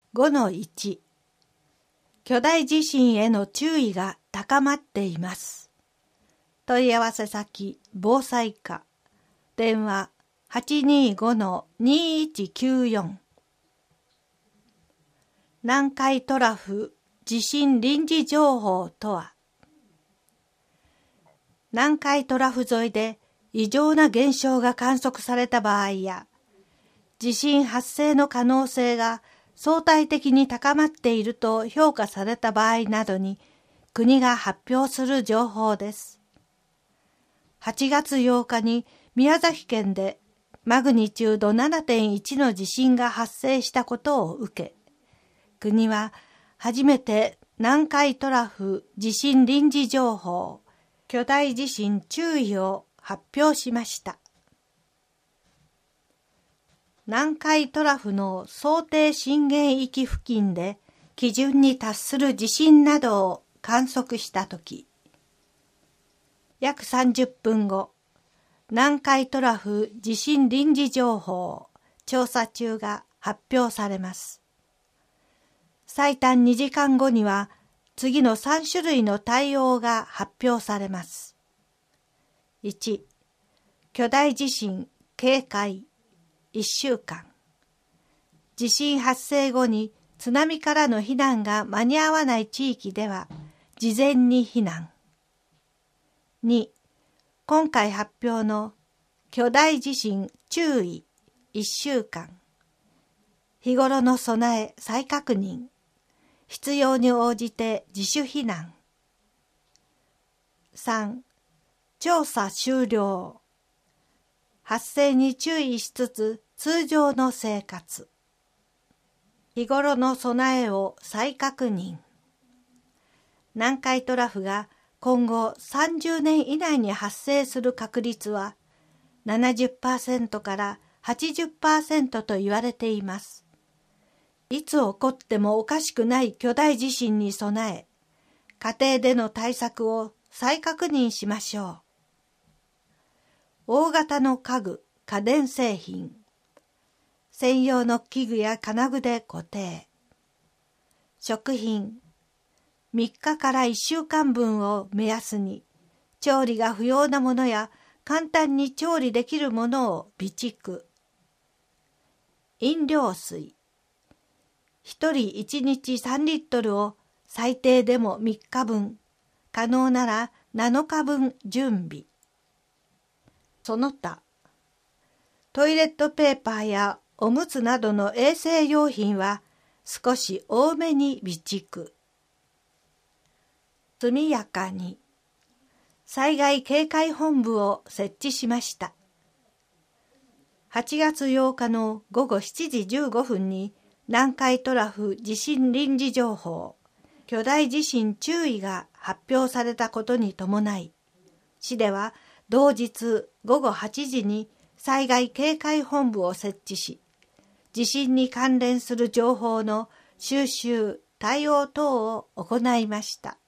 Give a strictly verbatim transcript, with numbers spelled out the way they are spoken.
ごのいち 巨大地震への注意が高まっています。問い合わせ先防災課電話 はちにーごのにいちきゅうよん 南海トラフ地震臨時情報とは、南海トラフ沿いで異常な現象が観測された場合や、地震発生の可能性が相対的に高まっていると評価された場合などに、国が発表する情報です。はちがつようかに宮崎県でマグニチュード ななてんいち の地震が発生したことを受け、国は初めて南海トラフ地震臨時情報、巨大地震注意を発表しました。南海トラフの想定震源域付近で基準に達する地震などを観測したとき、約さんじゅっぷんご、南海トラフ地震臨時情報調査中が発表されます。最短にじかんごには次のさんしゅるいの対応が発表されます。いち、巨大地震警戒いっしゅうかん。地震発生後に津波からの避難が間に合わない地域では事前に避難。に、今回発表の巨大地震注意いっしゅうかん。日頃の備え再確認。必要に応じて自主避難。さん、調査終了。発生に注意しつつ通常の生活。日頃の備えを再確認。南海トラフが今後さんじゅうねん以内に発生する確率は ななじゅっパーセント から はちじゅっパーセント と言われています。いつ起こってもおかしくない巨大地震に備え、家庭での対策を再確認しましょう。大型の家具、家電製品、専用の器具や金具で固定。食品、みっかからいっしゅうかんぶんを目安に、調理が不要なものや簡単に調理できるものを備蓄。飲料水、一人いちにちさんリットルを最低でもみっかぶん、可能ならなのかぶん準備。その他、トイレットペーパーやおむつなどの衛生用品は少し多めに備蓄。速やかに災害警戒本部を設置しました。はちがつようかのごごしちじじゅうごふんに南海トラフ地震臨時情報、巨大地震注意が発表されたことに伴い、市では同日ごごはちじに災害警戒本部を設置し、地震に関連する情報の収集、対応等を行いました。